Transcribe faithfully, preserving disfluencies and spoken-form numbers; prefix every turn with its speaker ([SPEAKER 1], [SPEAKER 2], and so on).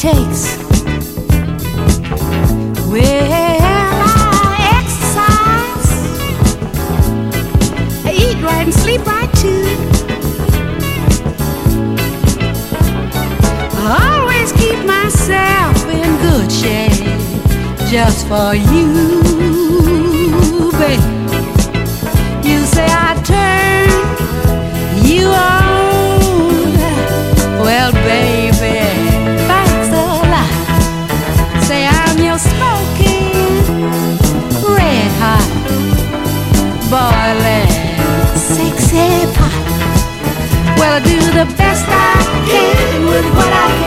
[SPEAKER 1] takes. Well, I exercise, I eat right and sleep right too. I always keep myself in good shape just for you, babe. You say I turn you on. Well, baby, thanks a lot. Say I'm your smoking, red hot, boiling, sexy pot. Well, I do the best I can with what I can.